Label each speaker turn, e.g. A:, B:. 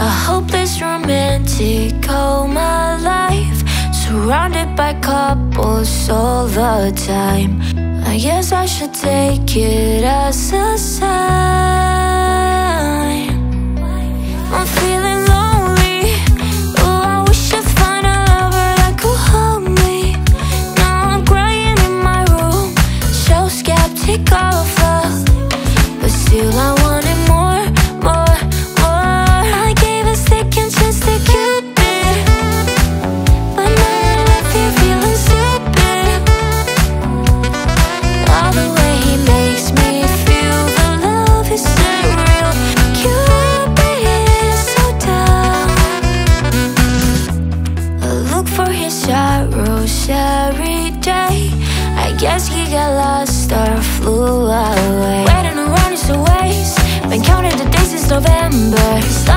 A: A hopeless romantic all my life, surrounded by couples all the time. I guess I should take it as a sign. I'm feeling lonely. Oh, I wish I'd find a lover that could hold me. Now I'm crying in my room, so skeptical of love, but still I wanted more, more, more. I gave a second chance to Cupid, but now I'm left here feeling stupid. All the way he makes me feel, the love is surreal. Cupid is so dumb. I look for his arrows every day. I guess he got lost or flew away. Waiting around is a waste, been counting the days since November.